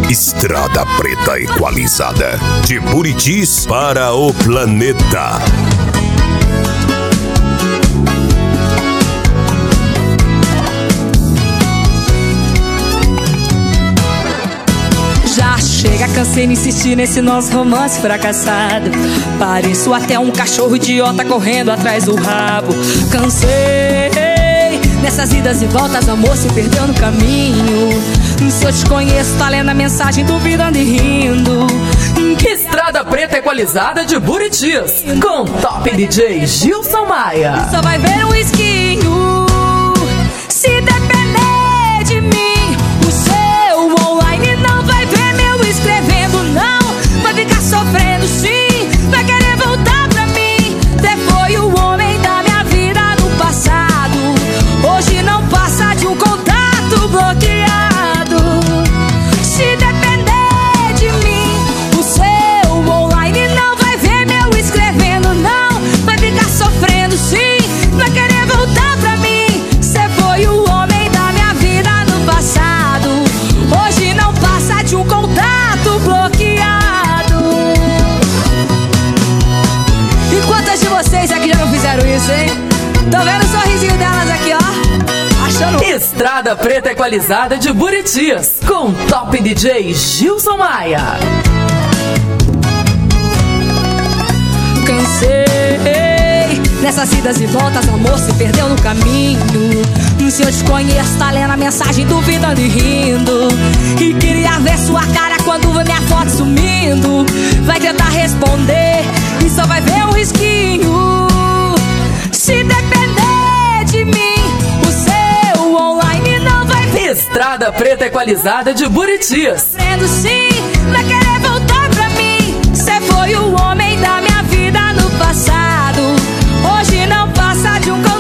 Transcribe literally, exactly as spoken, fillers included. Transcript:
Estrada Preta Equalizada, de Buritis para o planeta. Já chega, cansei de insistir nesse nosso romance fracassado. Pareço até um cachorro idiota correndo atrás do rabo. Cansei nessas idas e voltas, amor se perdeu no caminho. Se eu te conheço, tá lendo a mensagem, duvidando e rindo. Estrada Preta Equalizada de Buritis, com Top D J Gilson Maia. Só vai ver um risquinho se depender de mim. O seu online não vai ver meu escrevendo, não. Vai ficar sofrendo sim, vai querer voltar pra mim. Você foi o homem da minha vida no passado. Hoje não passa de um contato bloqueado. Se depender de mim, o seu online não vai ver meu escrevendo, não. Vai ficar sofrendo sim, vai querer voltar pra mim. Você foi o homem da minha vida no passado. Hoje não passa de um contato bloqueado. E quantas de vocês aqui já não fizeram isso, hein? Tô vendo o sorrisinho delas aqui, ó, achando... Estrada Preta Equalizada de Buritis, com Top D J Gilson Maia. Cansei nessas idas e voltas, amor se perdeu no caminho. Se eu te conheço, tá lendo a mensagem, duvidando e rindo. E queria ver sua cara quando vê minha foto sumindo. Vai tentar responder e só vai ver um risquinho. Se depender de mim, o seu online não vai ver. Estrada Preta Equalizada de Buritis. Sendo sim, vai querer voltar pra mim. Você foi o homem da minha vida no passado. Hoje não passa de um